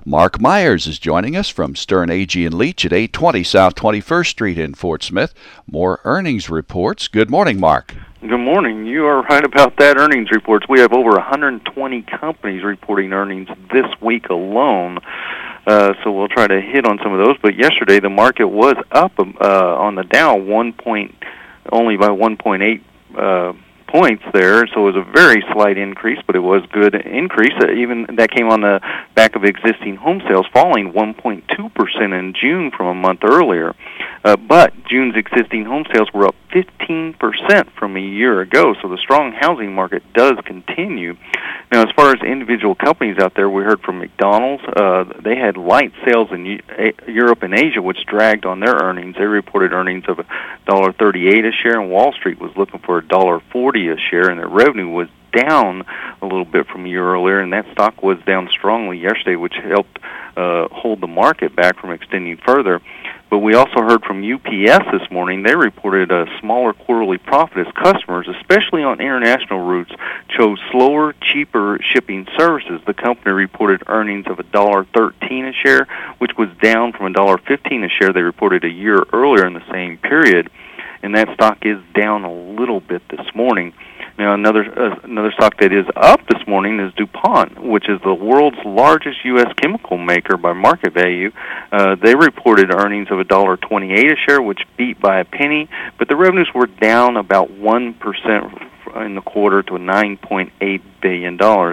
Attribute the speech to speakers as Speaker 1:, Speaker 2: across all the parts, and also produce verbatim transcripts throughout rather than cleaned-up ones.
Speaker 1: Mark Myers is joining us from Stern Agee and Leach at eight twenty South twenty-first Street in Fort Smith. More earnings reports. Good morning, Mark.
Speaker 2: Good morning. You are right about that. Earnings reports. We have over one hundred twenty companies reporting earnings this week alone. Uh, so we'll try to hit on some of those. But yesterday the market was up uh, on the Dow one point, only by one point eight uh, points there. So it was a very slight increase, but it was good increase. Uh, even that came on the back of existing home sales falling one point two percent in June from a month earlier. Uh, but June's existing home sales were up fifteen percent from a year ago, so the strong housing market does continue. Now, as far as individual companies out there, we heard from McDonald's. Uh, they had light sales in U- a- Europe and Asia, which dragged on their earnings. They reported earnings of one dollar thirty-eight a share, and Wall Street was looking for one dollar forty a share, and their revenue was down a little bit from a year earlier, and that stock was down strongly yesterday, which helped uh, hold the market back from extending further. But we also heard from U P S this morning. They reported a smaller quarterly profit as customers, especially on international routes, chose slower, cheaper shipping services. The company reported earnings of one dollar thirteen a share, which was down from one dollar fifteen a share they reported a year earlier in the same period. And that stock is down a little bit this morning. Now, another uh, another stock that is up this morning is DuPont, which is the world's largest U S chemical maker by market value. Uh, they reported earnings of one dollar twenty-eight a share, which beat by a penny, but the revenues were down about one percent in the quarter to nine point eight billion dollars.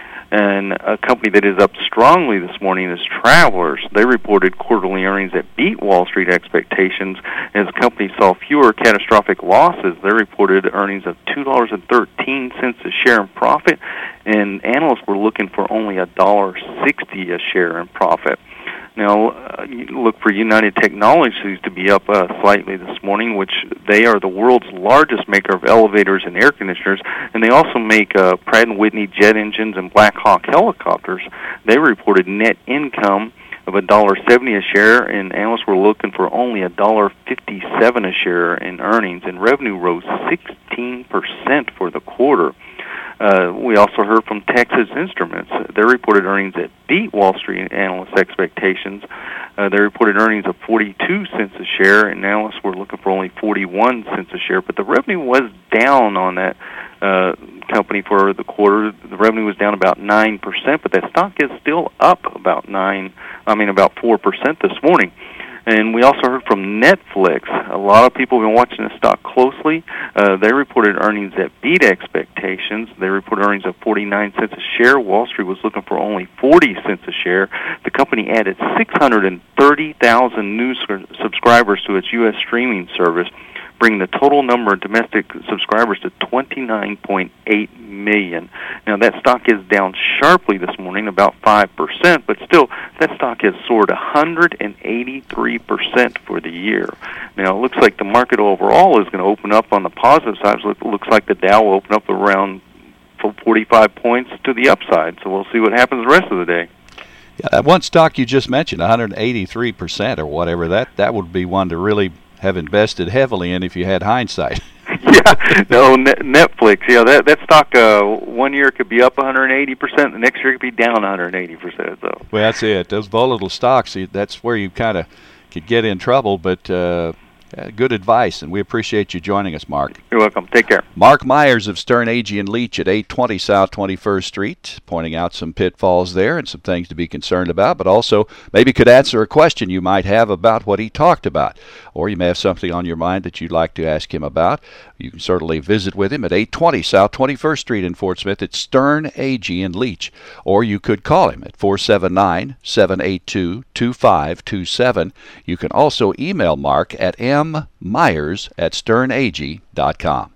Speaker 2: And a company that is up strongly this morning is Travelers. They reported quarterly earnings that beat Wall Street expectations as the company saw fewer catastrophic losses. They reported earnings of two dollars and thirteen cents a share in profit, and analysts were looking for only one dollar sixty a share in profit. Now, uh, you look for United Technologies to be up uh, slightly this morning, which they are the world's largest maker of elevators and air conditioners, and they also make uh, Pratt and Whitney jet engines and Black Hawk helicopters. They reported net income of one dollar seventy a share, and analysts were looking for only one dollar fifty-seven a share in earnings, and revenue rose sixteen percent for the quarter. Uh, we also heard from Texas Instruments. They reported earnings that beat Wall Street analysts' expectations. Uh, they reported earnings of forty-two cents a share, and analysts were looking for only forty-one cents a share. But the revenue was down on that uh, company for the quarter. The revenue was down about nine percent, but that stock is still up about nine. I mean, about four percent this morning. And we also heard from Netflix. A lot of people have been watching the stock closely. Uh, they reported earnings that beat expectations. They reported earnings of forty-nine cents a share. Wall Street was looking for only forty cents a share. The company added six hundred thirty thousand new subscribers to its U S streaming service, bringing the total number of domestic subscribers to twenty-nine point eight million. Now, that stock is down sharply this morning, about five percent, but still, that stock has soared one hundred eighty-three percent for the year. Now, it looks like the market overall is going to open up on the positive side. It looks like the Dow will open up around forty-five points to the upside, so we'll see what happens the rest of the day.
Speaker 1: Yeah, that one stock you just mentioned, one hundred eighty-three percent or whatever, that, that would be one to really have invested heavily in if you had hindsight.
Speaker 2: Yeah, no, Netflix, yeah, that that stock uh, one year could be up one hundred eighty percent, the next year could be down one hundred eighty percent. So.
Speaker 1: Well, that's it. Those volatile stocks, that's where you kind of could get in trouble, but uh, good advice, and we appreciate you joining us, Mark.
Speaker 2: You're welcome. Take care.
Speaker 1: Mark Myers of Stern Agee and Leach at eight twenty South twenty-first Street, pointing out some pitfalls there and some things to be concerned about, but also maybe could answer a question you might have about what he talked about, or you may have something on your mind that you'd like to ask him about. You can certainly visit with him at eight twenty South twenty-first Street in Fort Smith at Stern Agee and Leach, or you could call him at four seven nine, seven eight two, two five two seven. You can also email Mark at m myers at stern agee dot com.